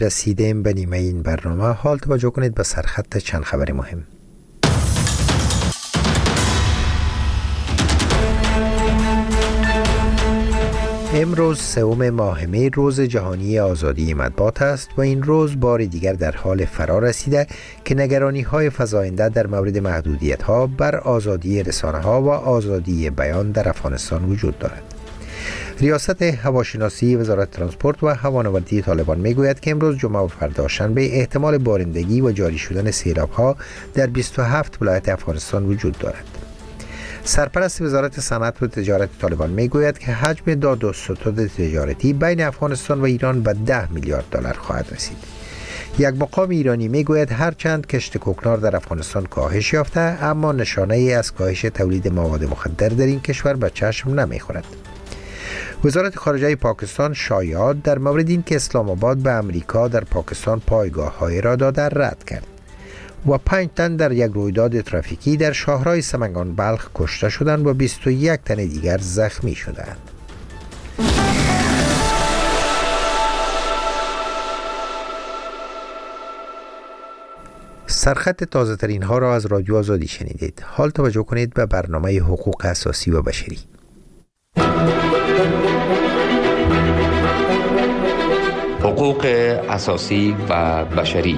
رسیدیم به نیمه این برنامه. حال توجه کنید به سرخط چند خبر مهم. امروز سوم ماه می روز جهانی آزادی مطبوعات است و این روز بار دیگر در حال فرا رسیده که نگرانی های فزاینده در مورد محدودیت ها بر آزادی رسانه ها و آزادی بیان در افغانستان وجود دارد. ریاست هواشناسی وزارت ترانسپورت و هوانوردی طالبان میگوید که امروز جمعه و فردا شنبه احتمال بارندگی و جاری شدن سیلاب ها در 27 ولایت افغانستان وجود دارد. سرپرست وزارت صنعت و تجارت طالبان میگوید که حجم دو ستاد تجارتی بین افغانستان و ایران به 10 میلیارد دلار خواهد رسید. یک مقام ایرانی میگوید هرچند کشت کوکنار در افغانستان کاهش یافته، اما نشانه ای از کاهش تولید مواد مخدر در این کشور به چشم نمیخورد. وزارت خارجه پاکستان شایعات در مورد این که اسلام آباد به امریکا در پاکستان پایگاه‌های را داده رد کرد و 5 تن در یک رویداد ترافیکی در شاهراه سمنگان بلخ کشته شدند و 21 تن دیگر زخمی شدند. سرخط تازه ترین ها را از رادیو آزادی شنیدید. حال توجه کنید به برنامه حقوق اساسی و بشری. حقوق اساسی و بشری.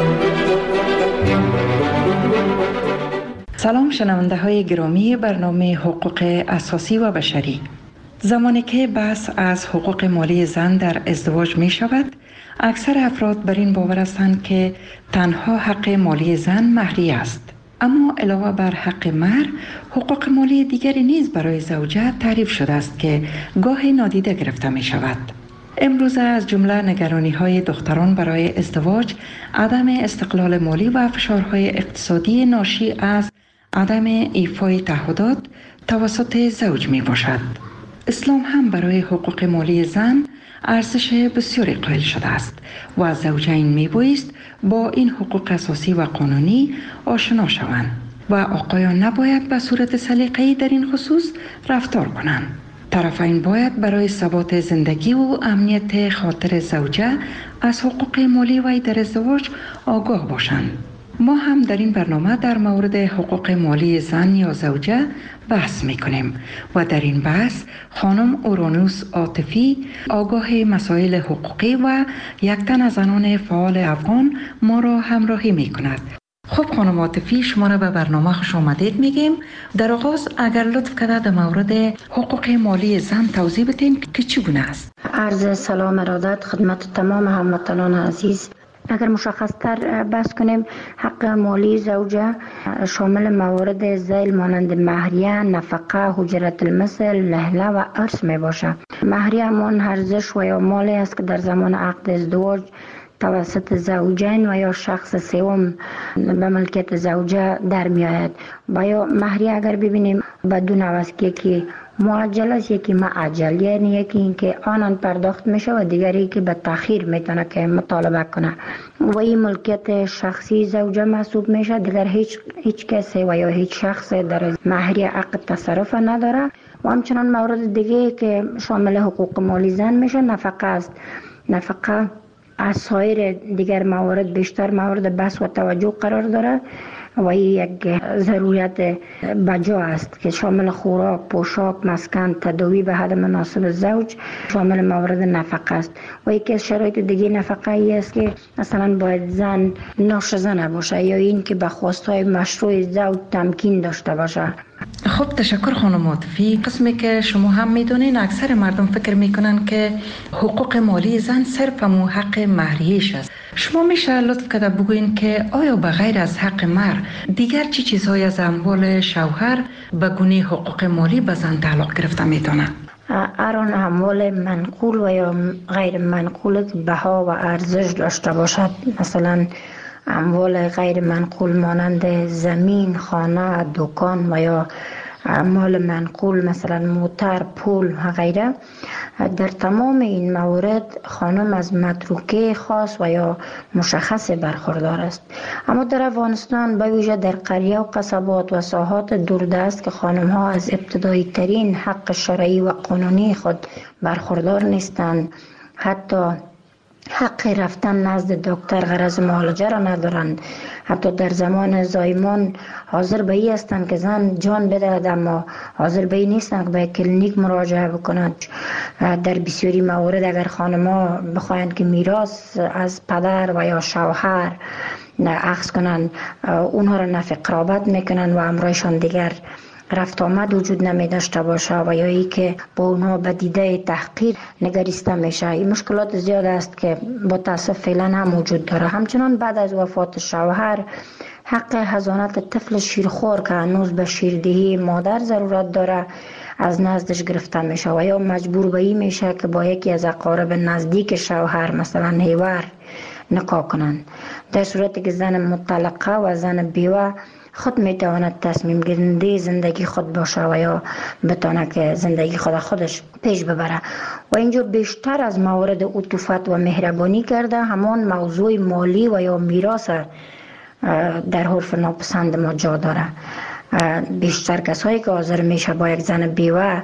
سلام شنونده های گرامی برنامه حقوق اساسی و بشری. زمانی که بحث از حقوق مالی زن در ازدواج می شود، اکثر افراد بر این باور هستند که تنها حق مالی زن مهریه است. اما علاوه بر حق مهر، حقوق مالی دیگری نیز برای زوجه تعریف شده است که گاهی نادیده گرفته می شود. امروز از جمله نگرانی‌های دختران برای ازدواج، عدم استقلال مالی و فشارهای اقتصادی ناشی از عدم ایفای تعهدات توسط زوج می باشد. اسلام هم برای حقوق مالی زن ارزش بسیاری قائل شده است و زوجین می بایست با این حقوق اساسی و قانونی آشنا شوند و آقایان نباید به صورت سلیقه‌ای در این خصوص رفتار کنند. طرفین باید برای ثبات زندگی و امنیت خاطر زوجه از حقوق مالی وی در ازدواج آگاه باشند. ما هم در این برنامه در مورد حقوق مالی زن یا زوجه بحث میکنیم و در این بحث خانم اورانوس عاطفی، آگاه مسائل حقوقی و یک تن از زنان فعال افغان ما را همراهی میکند. خب خانم عاطفی، شما را به برنامه خوش آمدید میگیم. در آغاز اگر لطف کنید در مورد حقوق مالی زن توضیح بدین که چگونه است. عرض سلام ارادت خدمت تمام هموطنان عزیز. اگر مشخص تر بحث کنیم، حق مالی زوجه شامل موارد ذیل مانند مهریه، نفقه، حجرت المثل، لهله و ارث می باشد. مهریه همان ارزش و یا مالی است که در زمان عقد ازدواج توسط زوجین و یا شخص سوم به ملکیت زوجه در می آید. و یا مهریه اگر ببینیم بدون عوض که معجل است، یکی معجل، یعنی یکی این که آنان پرداخت میشه و دیگری که به تأخیر میتونه که مطالبه کنه و این ملکیت شخصی زوجه محسوب میشه. دیگر هیچ کسی و یا هیچ شخص در مهریه عقد تصرف نداره. و همچنان مورد دیگه که شامل حقوق مالی زن میشه نفقه است. نفقه از سایر دیگر موارد بیشتر مورد بحث و توجه قرار داره و یک ضرورت بجا است که شامل خوراک، پوشاک، مسکن، تداوی به حد مناسب زوج شامل موارد نفقه است. و یکی از شرایط دیگه نفقه ای است که مثلا باید زن ناشزه نباشه یا این که به خواستهای مشروع زوج تمکین داشته باشه. خب تشکر خانم عاطفی. قسمی که شما هم میدونین اکثر مردم فکر میکنن که حقوق مالی زن صرف همون حق مهریه‌اش است. شما میشه لطف کرده بگوین که آیا به غیر از حق مهر دیگر چی چیزهای از اموال شوهر به گونه حقوق مالی به زن تعلق گرفته میتونه؟ هر اموال منقول و یا غیر منقول بها و ارزش داشته باشد، مثلا اموال غیر منقول مانند زمین، خانه، دکان و یا اموال منقول مثلا موتر، پول و غیره، در تمام این موارد خانم از متروکه خاص و یا مشخص برخوردار است. اما در افغانستان به ویژه در قریه و قصبات و ساحات دوردست که خانم ها از ابتدایی ترین حق شرعی و قانونی خود برخوردار نیستند، حتی حق رفتن نزد دکتر غرض معالجه را ندارند. حتی در زمان زایمان حاضر به این هستند که زن جان بدهد، اما حاضر به این نیستند که به کلینیک مراجعه بکنند. در بسیاری موارد اگر خانم‌ها بخواهند که میراث از پدر و یا شوهر اخذ کنند، اونها را نفی قرابت میکنند و امرایشان دیگر رفت آمد وجود نمی داشته باشه و یا ای که با اونها به دیده تحقیر نگریسته میشه. این مشکلات زیاد است که با تاسف فعلا هم وجود داره. همچنان بعد از وفات شوهر حق حضانت طفل شیرخوار که هنوز به شیردهی مادر ضرورت داره از نزدش گرفته میشه و یا مجبور به این میشه که با یکی از اقارب نزدیک شوهر مثلا هیور نکاح کنند. در صورتی که زن مطلقه و زن بیوه خود میتواند تصمیم گیرنده زندگی خود باشه و یا بتونه که زندگی خودش پیش ببره. و اینجا بیشتر از موارد عطوفت و مهربانی کرده همان موضوع مالی و یا میراث در حرف ناپسند ما جا داره. بیشتر کسایی که حاضر میشه با یک زن بیوه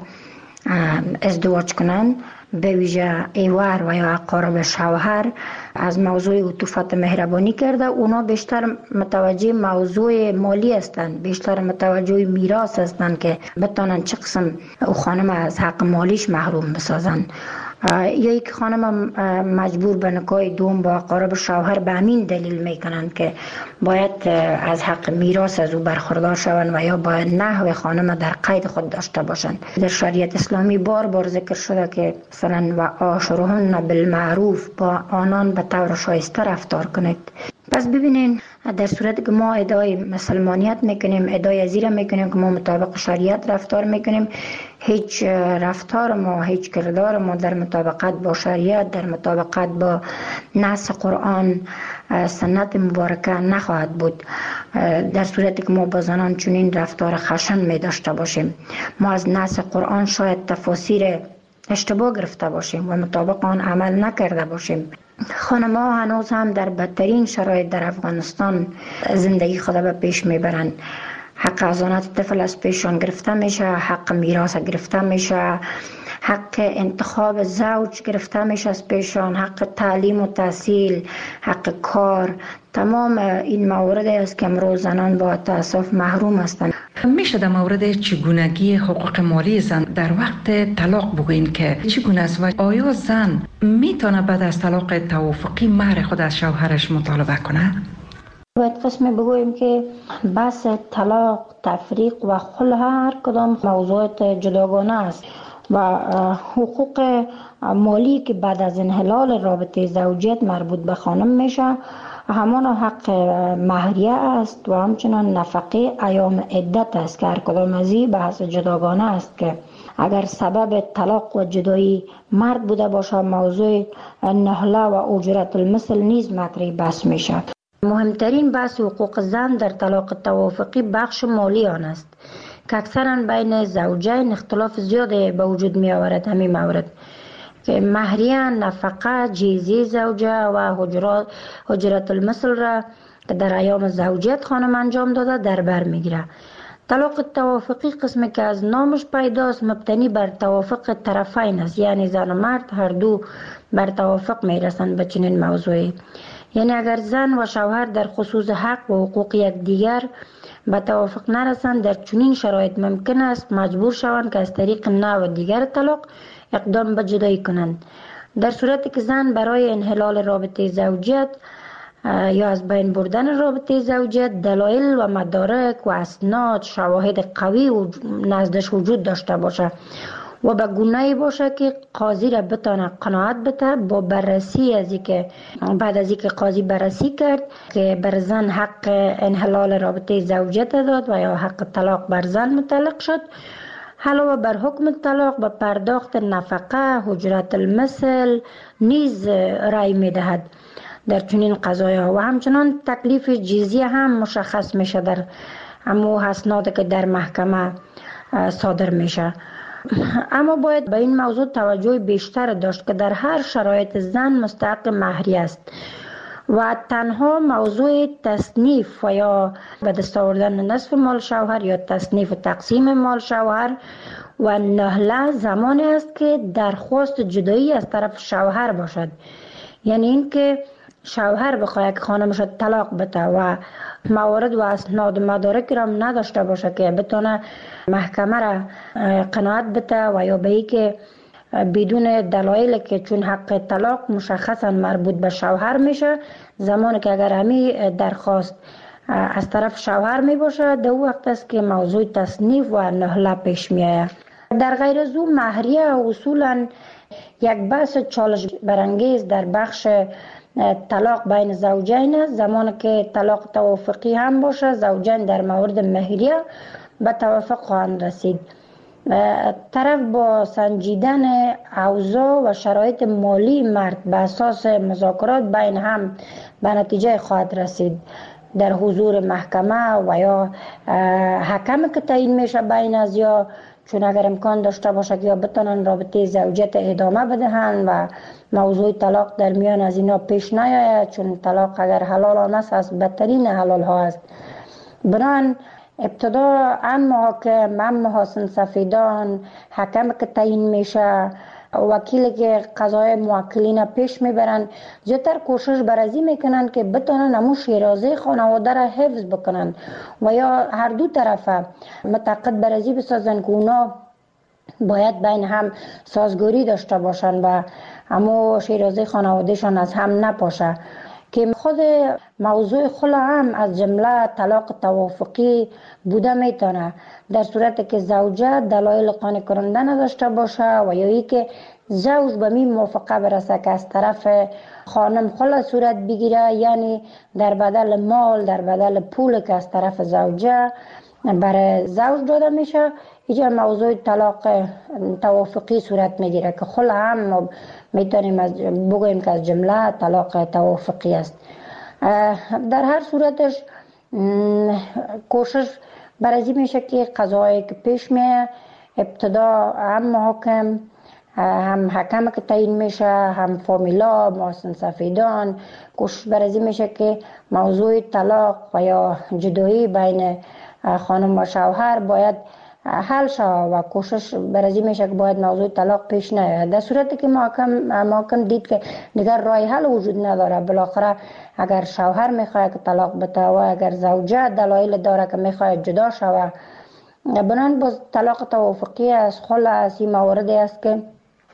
ازدواج کنند، به ویژه ایوار و یا اقارب شوهر، از موضوع عطوفت مهربانی کرده. اونا بیشتر متوجه موضوع مالی هستند، بیشتر متوجه میراث هستند که بتونن چه قسم او خانم از حق مالیش محروم بسازن. یا یک خانم مجبور به نکاح دوم با اقارب شوهر به همین دلیل میکنند که باید از حق میراث از او برخوردار شوند و یا باید نحو خانم در قید خود داشته باشند. در شریعت اسلامی بار بار ذکر شده که مثلا و عاشرهن بالمعروف، با آنان به طور شایسته رفتار کنید. پس ببینین در صورتی که ما ادعای مسلمانیت میکنیم، ادعای ازیره میکنیم که ما مطابق شریعت رفتار میکنیم، هیچ رفتار ما، هیچ کردار ما در مطابقت با شریعت، در مطابقت با نص قرآن سنت مبارکه نخواهد بود. در صورتی که ما با زنان چنین رفتار خشن می داشته باشیم، ما از نص قرآن شاید تفاسیر اشتباه گرفته باشیم و مطابق آن عمل نکرده باشیم. خانم‌ها هنوز هم در بدترین شرایط در افغانستان زندگی خود به پیش میبرند. حق حضانت طفل از پیشان گرفته میشه، حق میراث گرفته میشه، حق انتخاب زوج گرفته میشه از پیشان، حق تعلیم و تحصیل، حق کار. تمام این موارد است که امروز زنان با تأسف محروم هستند. میشه در مورد چگونگی حقوق مالی زن در وقت طلاق بگوین که چگونه است و آیا زن میتونه بعد از طلاق توافقی مهر خود از شوهرش مطالبه کنه؟ باید قسم بگوییم که بحث طلاق، تفریق و خلع هر کدام موضوعات جداگانه است و حقوق مالی که بعد از انحلال رابطه زوجیت مربوط به خانم میشه همان حق مهریه است و همچنان نفقه ایام عدت است که هر کدام از این بحث جداگانه است که اگر سبب طلاق و جدایی مرد بوده باشه موضوع نهله و اجرت المثل نیز مطرح بحث میشه. مهمترین بحث حقوق زن در طلاق توافقی بخش مالی آن است که اکثرا بین زوجین اختلاف زیاد به وجود می آورد. همین مورد که مهریه، نفقه، جیزی زوجه و حجرت المثل را که در ایام زوجیت خانم انجام داده در بر می گیره. طلاق توافقی قسمی که از نامش پیداست مبتنی بر توافق طرفین است، یعنی زن و مرد هر دو بر توافق می رسند به چنین موضوعی. یعنی اگر زن و شوهر در خصوص حق و حقوق یکدیگر به توافق نرسند، در چنین شرایط ممکن است مجبور شوند که از طریق نوع دیگر طلاق اقدام به جدایی کنند. در صورتی که زن برای انحلال رابطه زوجیت یا از بین بردن رابطه زوجیت دلایل و مدارک و اسناد، شواهد قوی و نزدش وجود داشته باشه و به گونه‌ای باشه که قاضی را بتونه قناعت بده با بررسی از اینکه بعد از اینکه قاضی بررسی کرد که بر زن حق انحلال رابطه زوجیت داد و یا حق طلاق بر زن متعلق شد، علاوه بر حکم طلاق به پرداخت نفقه، حجرت المثل نیز رأی میدهد در چنین قضایا و همچنان تکلیف جزیه هم مشخص میشه در همو اسناد که در محکمه صادر میشه. اما باید به این موضوع توجه بیشتر داشت که در هر شرایط زن مستحق مهریه است و تنها موضوع تصنیف و یا به دست آوردن نصف مال شوهر یا تصنیف و تقسیم مال شوهر و نهله زمانی است که درخواست جدایی از طرف شوهر باشد یعنی اینکه شوهر بخواد که خانمش طلاق بده و موارد و اسناد مدارک را نداشته باشه که بتونه محکمه را قناعت بده و یا به ای که بدون دلایل که چون حق طلاق مشخصا مربوط به شوهر میشه، زمانی که اگر همی درخواست از طرف شوهر می باشه در وقت است که موضوع تصنیف و نهله پیش می آید. در غیر از او مهریه اصولا یک بحث چالش برانگیز در بخش طلاق بین زوجین است. زمانی که طلاق توافقی هم باشه، زوجین در مورد مهریه به توافق خواهند رسید. طرف با سنجیدن اوضاع و شرایط مالی مرد به اساس مذاکرات بین هم به نتیجه خواهد رسید در حضور محکمه و یا حکم که تعیین میشه بین از یا، چون اگر امکان داشته باشه که یا بتونن رابطه زوجیت ادامه بدهند و موضوع طلاق در میان از اینا پیش نیاید، چون طلاق اگر حلال هم است از بدترین حلال ها است. بنان ابتدا محاکم، محاسن سفیدان، حکم که تعیین میشه، وکیلی که قضای موکلین پیش میبرن، زیادتر کوشش برازی میکنن که بتونن همون شیرازه خانواده را حفظ بکنن و یا هر دو طرف متعاقد برازی بسازن که اونا باید بین هم سازگاری داشته باشن و همون شیرازه خانوادهشان از هم نپاشه. که خود موضوع خلا هم از جمله طلاق توافقی بوده میتونه در صورت که زوجه دلایل قانع کننده نداشته باشه و یا ای که زوج به می موافقه برسه که از طرف خانم خلا صورت بگیره، یعنی در بدل مال، در بدل پول که از طرف زوجه برای زوج داده میشه، اینجا موضوع طلاق توافقی صورت میگیره که خلا هم میتونیم بگوییم که از جمله طلاق توافقی است. در هر صورتش کوشش برازی میشه که قضایی که پیش میه ابتدا هم محاکم، هم حکم که تعیین میشه، هم فامیلا، محاسن سفیدان، کوشش برازی میشه که موضوع طلاق و یا جدایی بین خانم و شوهر باید حل شود و کوشش برازی میشه که باید موضوع طلاق پیش نیاید. در صورتی که محکم دید که دیگر راه حل وجود نداره، بالاخره اگر شوهر میخواد که طلاق بده و اگر زوجه دلایل داره که میخواد جدا شود، بنان باز طلاق توافقی از خلا از این مواردی است که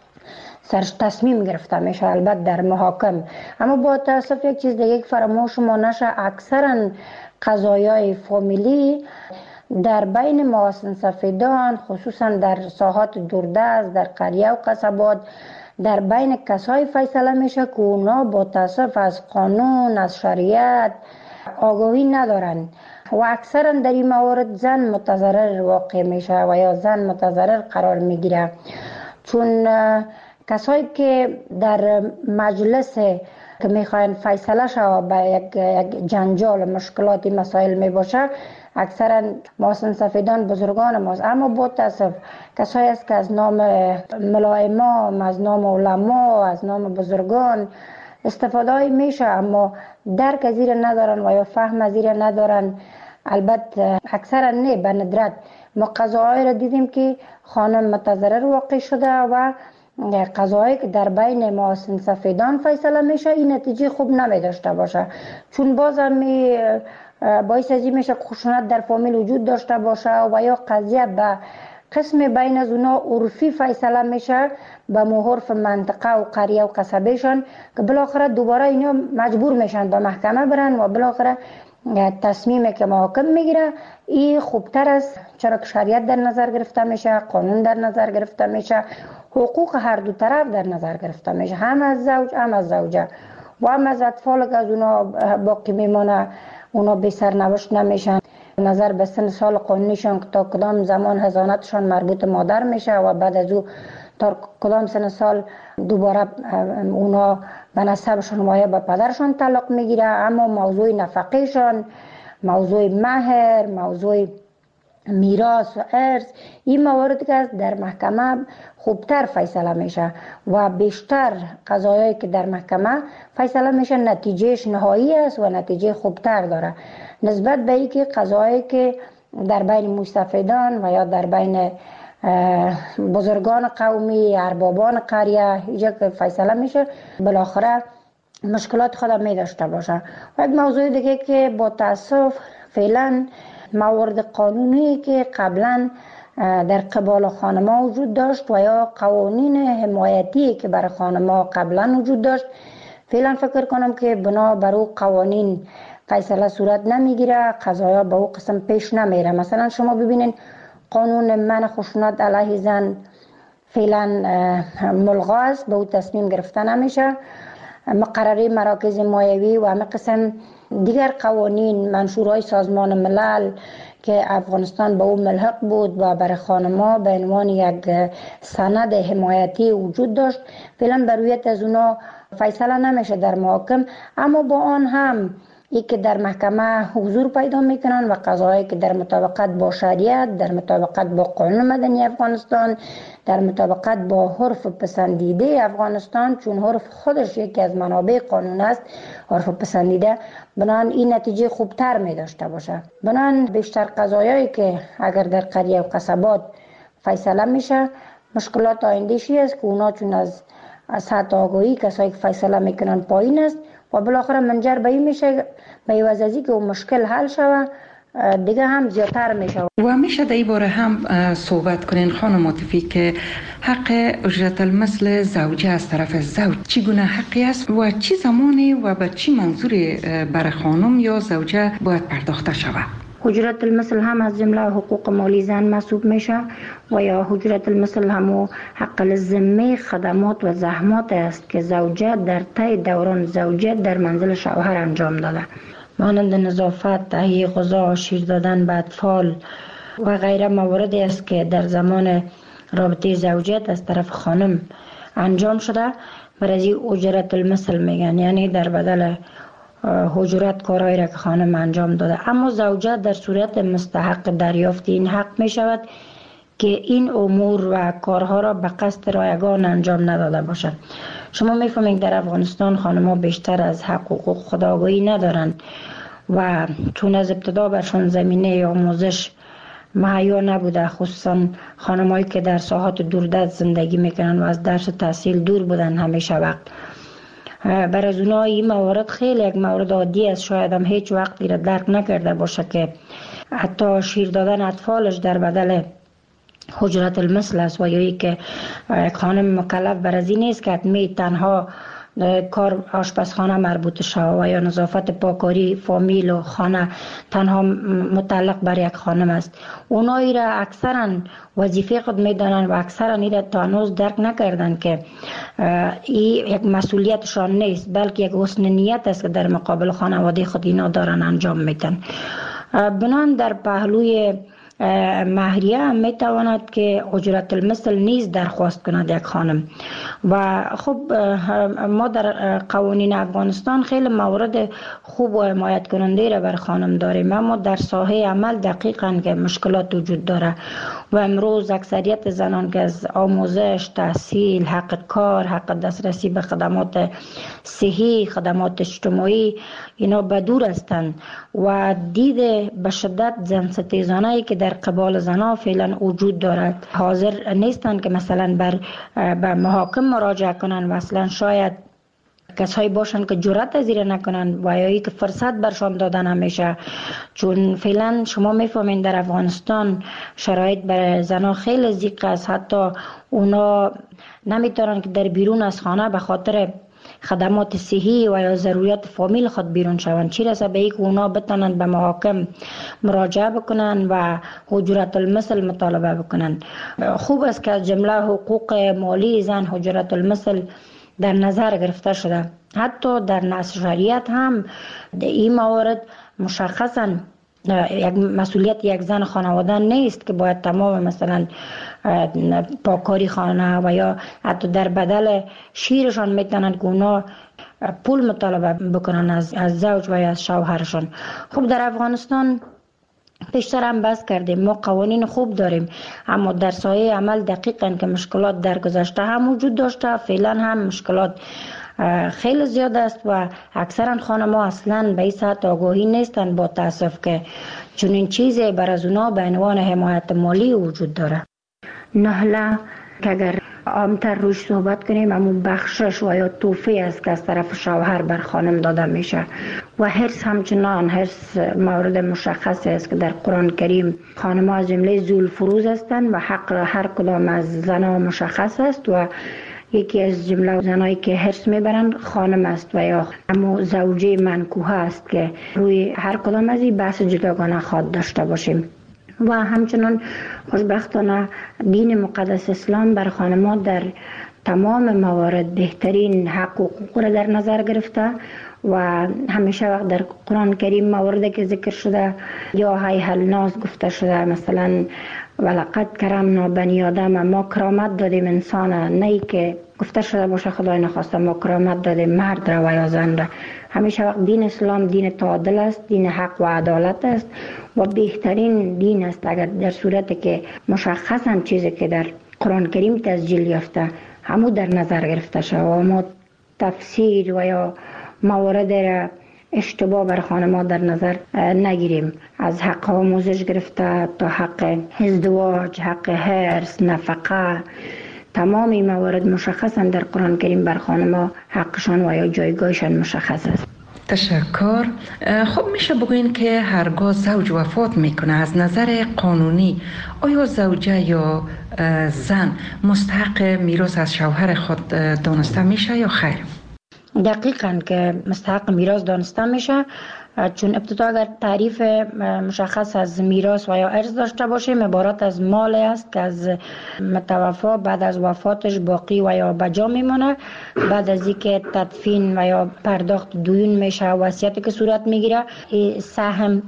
سرش تصمیم گرفته میشه، البته در محاکم. اما با تاسف یک چیز دیگه فراموش ما نشه، اکثرا قضایای فامیلی در بین محاسن سفیدان، خصوصا در ساحات دوردست، در قریه و قصبات، در کسای کسایی فیصله میشه که اونا با تاسف از قانون، از شریعت آگاهی ندارن و اکثرا در این موارد زن متضرر واقع میشه و یا زن متضرر قرار میگیره، چون کسایی که در مجلس که میخواین فیصله شود به یک جنجال مشکلاتی مسائل میباشه، اکثرا محاسن سفیدان بزرگان ماست. اما با تاسف کسایی است که از نام ملائمام، از نام علما، از نام بزرگان استفاده میشه، اما درک از این ندارن و یا فهم از این ندارن. البته اکثرا نه، به ندرت ما قضاهای را دیدیم که خانم متضرر واقع شده و قضایی که در بین محاسن سفیدان فیصله میشه این نتیجه خوب نمی داشته باشه، چون بازم باعث از این میشه خشونت در فامیل وجود داشته باشه و یا قضیه به قسم بین از اونا عرفی فیصله میشه به محرف منطقه و قریه و قصبهشان که بالاخره دوباره اینا مجبور میشن به محکمه برن و بالاخره تصمیمی که محاکم میگیره این خوبتر است، چرا که شریعت در نظر گرفته میشه، قانون در نظر گرفته میشه، حقوق هر دو طرف در نظر گرفته میشه، هم از زوج هم از زوجه و هم از اطفال که از اونا باقی میمانه، اونا بی سرنوشت نمیشن. نظر به سن سال قانونیشان که تا کدام زمان حضانتشان مربوط مادر میشه و بعد از او تا کدام سن سال دوباره اونا به نسبشان و یا به پدرشان تعلق میگیره. اما موضوع نفقهشان، موضوع مهر، موضوع میراث و ارث، این مواردی که در محکمه خوبتر فیصله میشه و بیشتر قضایایی که در محکمه فیصله میشه نتیجهش نهایی است و نتیجه خوبتر داره نسبت به اینکه قضایایی که در بین مستفیدان و یا در بین بزرگان قومی، اربابان قریه اینجا که فیصله میشه بالاخره مشکلات خود می داشته باشه. و یک موضوع دیگه که با تاسف فعلا موارد قانونی که قبلا در قبال خانم‌ها وجود داشت و یا قوانین حمایتی که برای خانم‌ها قبلا وجود داشت، فعلا فکر کنم که بنا بر او قوانین فیصله صورت نمیگیره، قضایا به او قسم پیش نمیره. مثلا شما ببینید قانون منع خشونت علیه زن فعلا ملغا است، به او تصمیم گرفته نمیشه. مقرره مراکز مایوی و همه قسم دیگر قوانین منشورهای سازمان ملل که افغانستان به او ملحق بود و برای خانم‌ها به عنوان یک سند حمایتی وجود داشت، فعلا بر رویت از اونا فیصله نمیشه در محاکم، اما با آن هم ای که در محکمه حضور پیدا میکنن و قضایی که در مطابقت با شریعت، در مطابقت با قانون مدنی افغانستان، در مطابقت با حرف پسندیده افغانستان، چون حرف خودش یکی از منابع قانون است، حرف پسندیده، بنان این نتیجه خوبتر می داشته باشه. بنان بیشتر قضایایی که اگر در قریه و قصبات فیصله میشه، مشکلات آینده‌شی است که اونا چون از سطح آگاهی کسایی که فیصله میکنن پایین است و بالاخره منجر به این میشه به عوض از که اون مشکل حل شوه دیگه هم زیادتر میشه. و میشه در این باره هم صحبت کنین خانم عاطفی که حق اجرت المثل زوجه از طرف زوج چگونه حقی است و چی زمانی و به چی منظوری برای خانم یا زوجه باید پرداخته شود؟ اجرت المثل هم از جمله حقوق مالی زن محسوب میشه و یا اجرت المثل هم حق الذمه خدمات و زحمات است که زوجه در طی دوران زوجه در منزل شوهر انجام داده، مانند نظافت، تهیه غذا، شیر دادن به اطفال و غیره مواردی است که در زمان رابطه زوجیت از طرف خانم انجام شده. برای اجرت المثل میگن، یعنی در بدل اجرت کارهایی را که خانم انجام داده. اما زوجه در صورت مستحق دریافت این حق می شود که این امور و کارها را به قصد رایگان انجام نداده باشد. شما میفهمید در افغانستان خانم‌ها بیشتر از حقوق خود آگاهی ندارند و چون از ابتدا برشان زمینه آموزش مهیا نبوده، خصوصا خانم‌هایی که در ساحات دوردست زندگی میکنن و از درس و تحصیل دور بودن همیشه وقت. برای اونا این موارد خیلی یک مورد عادی است، شاید هم هیچ وقت را درک نکرده باشه که حتی شیر دادن اطفالش در بدل اجرت المثل است و یا که خانم مکلف بر از این نیست که حتمی تنها کار آشپزخانه مربوط شود و یا نظافت پاکاری فامیل و خانه تنها متعلق بر یک خانم است. اونایی را اکثرا وظیفه خود میدانند و اکثرا این را تا هنوز درک نکردن که این یک مسئولیتشان نیست، بلکه یک حسن نیت است که در مقابل خانواده خود اینا دارن انجام میدن. بنان در پهلوی مهریه هم میتواند که اجرت المثل نیز درخواست کند یک خانم. و خب ما در قوانین افغانستان خیلی موارد خوب و حمایت کننده را بر خانم داریم، اما در ساحه عمل دقیقاً که مشکلات وجود داره و امروز اکثریت زنان که از آموزش، تحصیل، حق کار، حق دسترسی به خدمات صحی، خدمات اجتماعی اینا بدور هستند و دید به شدت زن ستیزانه‌ای که در قبال زنها فعلا وجود دارد حاضر نیستند که مثلا به محاکم مراجعه کنند و اصلا شاید کسایی باشند که جرأت از این نکنند و یا که فرصت برشان دادن همیشه، چون فعلا شما میفهمین در افغانستان شرایط برای زنها خیلی ضیق است، حتی اونا نمیتونن که در بیرون از خانه به خاطر خدمات صحی و یا ضروریات فامیل خود بیرون شوند، چی رسه به اینکه اونا بتونند به محاکم مراجعه بکنن و اجرت المثل مطالبه بکنن. خوب است که از جمله حقوق مالی زن اجرت المثل در نظر گرفته شده. حتی در نص شریعت هم این موارد مشخصا یک مسئولیت یک زن خانواده نیست که باید تمام مثلا پاکاری خانه و یا حتی در بدل شیرشان میتونن که اونا پول مطالبه بکنن از زوج و یا از شوهرشان. خب در افغانستان پیشتر هم بحث کردیم، ما قوانین خوب داریم، اما در سایه عمل دقیقاً که مشکلات در گذشته هم وجود داشته، فعلا هم مشکلات خیلی زیاد است و اکثرا خانم‌ها اصلا به این سطح آگاهی نیستند با تاسف که چنین چیزی بر از اونا به عنوان حمایت مالی وجود داره. نهله که اگر عامتر روش صحبت کنیم، اما بخشش و یا توفی است که از طرف شوهر بر خانم داده میشه. و حرص همچنان حرص مورد مشخصی است که در قرآن کریم خانم ها از جمله ذوالفروز هستند و حق هر کدام از زنها مشخص است و یکی از جمله زنایی که حرص میبرند خانم است و یا اما زوجه منکوحه است که روی هر کدام از این بحث جداگانه خواهد داشته باشیم. و همچنان خوشبختانه دین مقدس اسلام بر خانم‌ها در تمام موارد بهترین حق و حقوق را در نظر گرفته و همیشه وقت در قرآن کریم مواردی که ذکر شده یا هی الناس گفته شده، مثلا ولقد کرمنا بنی آدم، ما کرامت دادیم انسان، نه که گفته شده باشه خدای نخواسته ما کرامت دادیم مرد را و یا زن را. همیشه وقت دین اسلام دین تعادل است، دین حق و عدالت است و بهترین دین است اگر در صورتی که مشخصا چیزی که در قرآن کریم تسجیل یافته همو در نظر گرفته شد و ما تفسیر و یا موارد را اشتباه بر خانم‌ها در نظر نگیریم، از حق آموزش گرفته تا حق ازدواج، حق حرص، نفقه، تمام این موارد مشخصا در قرآن کریم بر خانم‌ها حقشان و یا جایگاهشان مشخص است. تشکر. خب میشه بگوین که هرگاه زوج وفات میکنه از نظر قانونی آیا زوجه یا زن مستحق میراث از شوهر خود دانسته میشه یا خیر؟ دقیقاً که مستحق میراث دانسته میشه، چون ابتدا اگر تعریف مشخص از میراث و یا ارث داشته باشیم عبارت از مال است که از متوفا بعد از وفاتش باقی و یا بجا میمونه، بعد از اینکه تدفین و یا پرداخت دیون میشه، وصیتی که صورت میگیره، سهم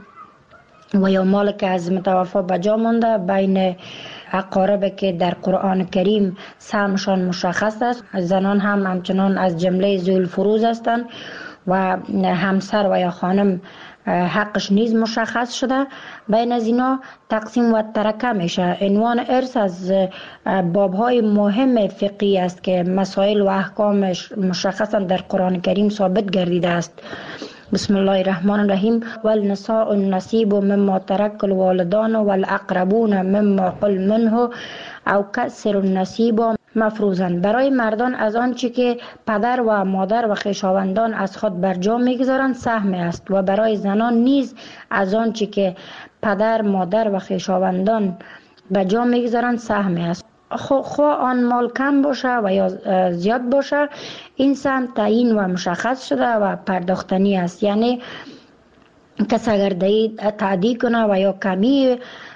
و یا مال که از متوفا بجا مونده بین اقارب که در قرآن کریم سهمشان مشخص است. زنان هم همچنان از جمله ذوالفروز هستند و همسر و یا خانم حقش نیز مشخص شده. بین از اینا تقسیم و ترکه میشه. عنوان ارث از بابهای مهم فقهی است که مسائل و احکامش مشخصا در قرآن کریم ثابت گردیده است. بسم الله الرحمن الرحیم. والنساء النصیب مما ترک الوالدان والاقربون مما قل منه او کسر النصیب مفروضاً. برای مردان از آنچه که پدر و مادر و خویشاوندان از خود بر جا میگذارند سهم است و برای زنان نیز از آنچه که پدر، مادر و خویشاوندان بر جا میگذارند سهم است. خواه آن مال کم باشه و یا زیاد باشه، این سهم تعیین و مشخص شده و پرداختنی است. یعنی کس اگر تعدی کنه و یا کمی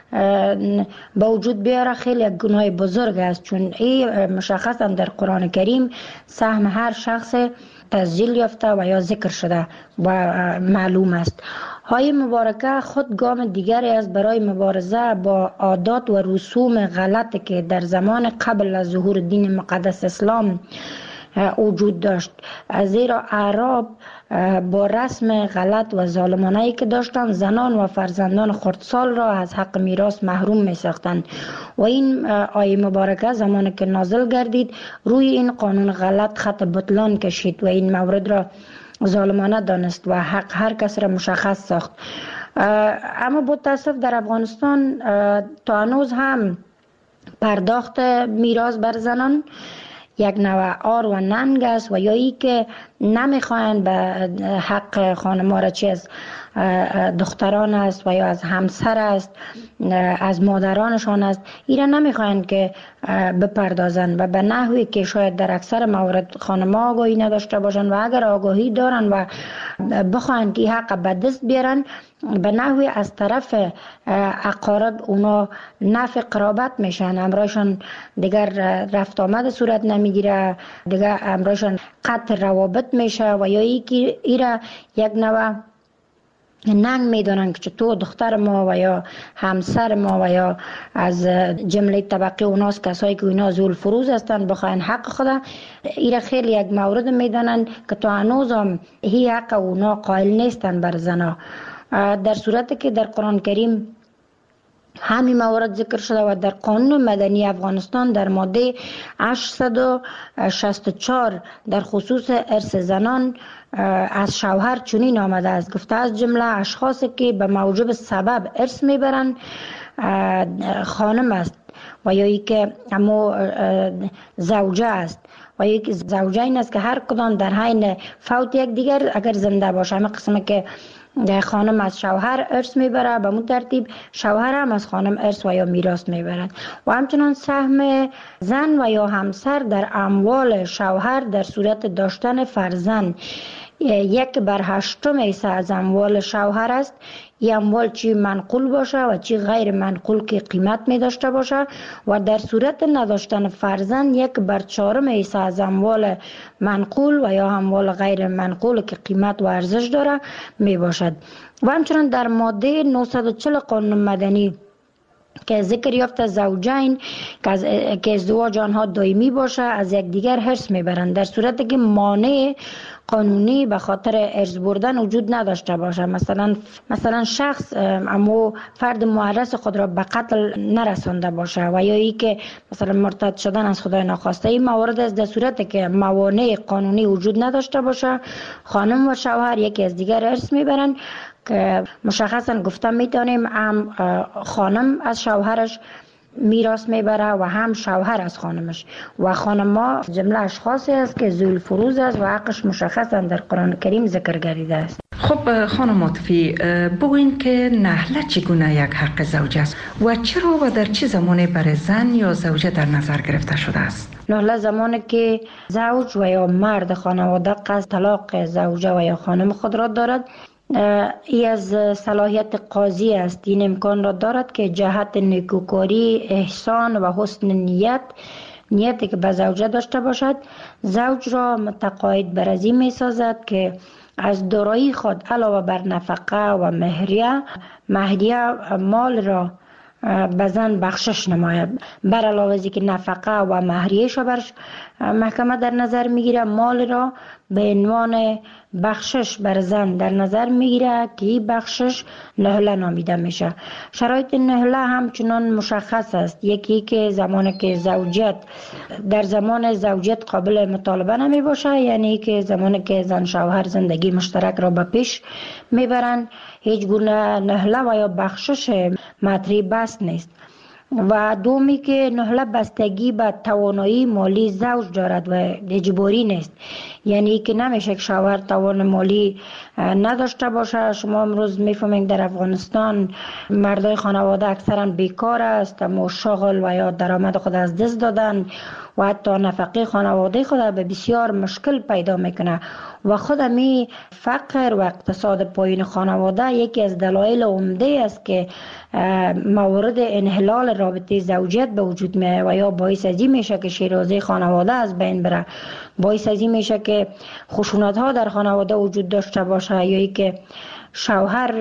با وجود بیاره خیلی گناه بزرگ است، چون این مشخصا در قرآن کریم سهم هر شخص تسجیل یافته و یا ذکر شده و معلوم است. های مبارکه خود گام دیگری است برای مبارزه با عادات و رسوم غلطی که در زمان قبل از ظهور دین مقدس اسلام وجود داشت، زیرا اعراب با رسم غلط و ظالمانه‌ای که داشتند زنان و فرزندان خردسال را از حق میراث محروم می ساختند و این آیه مبارکه زمانی که نازل گردید روی این قانون غلط خط بطلان کشید و این مورد را ظالمانه دانست و حق هر کس را مشخص ساخت. اما با تاسف در افغانستان تا هنوز هم پرداخت میراث بر زنان یک نوع آر و ننگ است و یا ای که نمیخواهند به حق خانم‌ها را چه از دختران است و یا از همسر است، از مادرانشان است، ایران نمیخواهند که بپردازند و به نحوی که شاید در اکثر موارد خانم‌ها آگاهی نداشته باشند و اگر آگاهی دارند و بخواهند که حق به دست بیارن به نحوی از طرف اقارب اونا نفع قرابت میشن، امرایشان دیگر رفت آمد صورت نمیگیره، دیگر امرایشان قطع روابط میشه و یا یکی ایره یک نوع ننگ میدانن که تو دختر ما و یا همسر ما و یا از جمله طبقه اوناست کسایی که اینا ذوالفروز هستن بخواین حق خدا ایره خیلی یک مورد میدانن که تو هنوز هم هی حق اونا قائل نیستن بر زنا، در صورتی که در قرآن کریم همین موارد ذکر شده و در قانون مدنی افغانستان در ماده 864 در خصوص ارث زنان از شوهر چنین آمده است، گفته از جمله اشخاصی که به موجب سبب ارث میبرند خانم است و یا ای که همو زوجه است و یک زوجه این است که هر کدام در حین فوت یک دیگر اگر زنده باشه، همه قسمه که خانم از شوهر ارث میبره، به مون ترتیب شوهر هم از خانم ارث و یا میراث میبرند. و همچنان سهم زن و یا همسر در اموال شوهر در صورت داشتن فرزند 1/8 حصه از اموال شوهر است. این اموال چی منقول باشه و چی غیر منقول که قیمت می داشته باشه، و در صورت نداشتن فرزند 1/4 حصه از اموال منقول و یا اموال غیر منقول که قیمت و ارزش داره می باشد. و همچنان در ماده 940 قانون مدنی که ذکر یافته زوجین که ازدواج آنها دائمی باشه از یکدیگر حرص میبرند در صورتی که مانع قانونی به خاطر ارث بردن وجود نداشته باشه. مثلا شخص اما فرد معرض خود را به قتل نرسانده باشه و یا ای که مثلا مرتد شدن از خدای ناخواسته. این موارد است در صورتی که موانع قانونی وجود نداشته باشه، خانم و شوهر یکی از دیگر ارث میبرند که مشخصا گفته میتونیم هم خانم از شوهرش میراث میبره و هم شوهر از خانمش. و خانم‌ها جمله اشخاصی است که ذوی الفروض است و حقش مشخصا در قرآن کریم ذکر گردیده است. خب خانم عاطفی، بگوین که نهله چگونه یک حق زوج است و چرا و در چه زمانی برای زن یا زوجه در نظر گرفته شده است؟ نهله زمانی که زوج و یا مرد خانواده قصد طلاق زوجه و یا خانم خود را دارد، ای از صلاحیت قاضی است. این امکان را دارد که جهت نیکوکاری، احسان و حسن نیتی که به زوجه داشته باشد، زوج را متقاعد بر از این می سازد که از دارایی خود علاوه بر نفقه و مهریه مال را به زن بخشش نماید. بر علاوه از که نفقه و مهریه‌اش بر محکمه در نظر میگیره، مال را به عنوان بخشش بر زن در نظر میگیره که این بخشش نهله نامیده میشه. شرایط نهله همچنان مشخص است. یکی که زمانی که در زمان زوجیت قابل مطالبه نمی باشه، یعنی که زمانی که زن شوهر زندگی مشترک را به پیش میبرند، هیچ گونه نهله و یا بخشش مطرح بس نیست. و دومی که نهله بستگی به توانایی مالی زوج دارد و اجباری نیست، یعنی که نمیشه که شوهر توان مالی نداشته باشه. شما امروز میفهمید در افغانستان مردای خانواده اکثرا بیکار است، اما شغل و یا درآمد خود از دست دادن و حتی نفقه خانواده خود به بسیار مشکل پیدا میکنه. و خود می فقر و اقتصاد پایین خانواده یکی از دلایل عمده است که موارد انحلال رابطه زوجیت به وجود میاد و یا باعث از این میشه که شیرازه خانواده از بین بره، باعث از این میشه که خشونت ها در خانواده وجود داشته باشه، یا ای که شوهر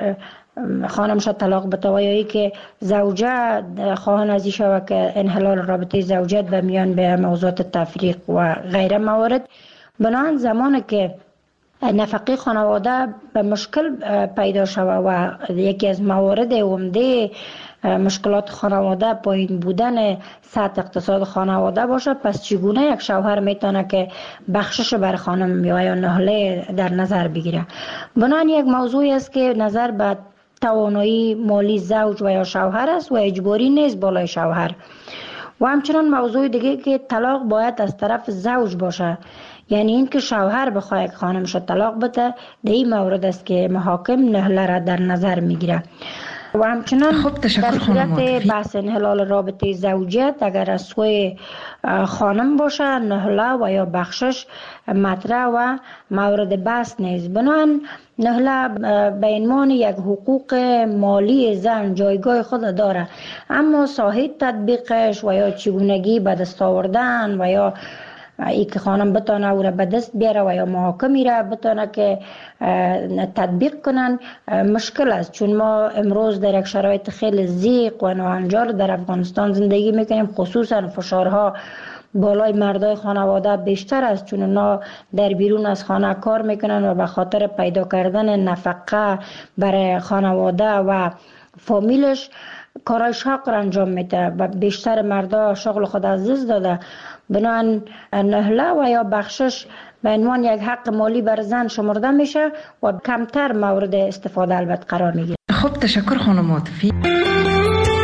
خانمش طلاق بده و یا ای که زوجه خواهان از این شوه که انحلال رابطه زوجیت به میان به موضوعات تفریق و غیره موارد. بنابراین زمانی که نفقه خانواده به مشکل پیدا شوه و یکی از موارد عمده مشکلات خانواده پایین بودن سطح اقتصاد خانواده باشه، پس چگونه یک شوهر میتونه که بخشش بر خانم یا نهله در نظر بگیره؟ بنابراین یک موضوعی است که نظر به توانایی مالی زوج و یا شوهر است و اجباری نیست بالای شوهر. و همچنان موضوع دیگه که طلاق باید از طرف زوج باشه، یعنی این که شوهر بخواه که خانمش طلاق بده، در این مورد است که محاکم نهله را در نظر میگیره. و همچنان در صورت بحث انحلال رابطه زوجیت اگر از سوی خانم باشه، نهله و یا بخشش مطرح و مورد بحث نیست. بنابراین نهله به عنوان یک حقوق مالی زن جایگاه خود داره، اما ساحه تطبیقش و یا چگونگی به دست آوردن و یا ای که خانم بتونه او را به دست بیاره و یا محاکمی را بتونه که تطبیق کنن مشکل است، چون ما امروز در یک شرایط خیلی ضیق و ناهنجار در افغانستان زندگی میکنیم. خصوصا فشارها بالای مردای خانواده بیشتر است، چون اونا در بیرون از خانه کار میکنن و به خاطر پیدا کردن نفقه برای خانواده و فامیلش کارهای شاق را انجام میده و بیشتر مردا شغل خود از دست داده. بنابراین نهله و یا بخشش به عنوان یک حق مالی بر زن شمرده میشه و کمتر مورد استفاده البته قرار میگیره. خب تشکر خانم عاطفی.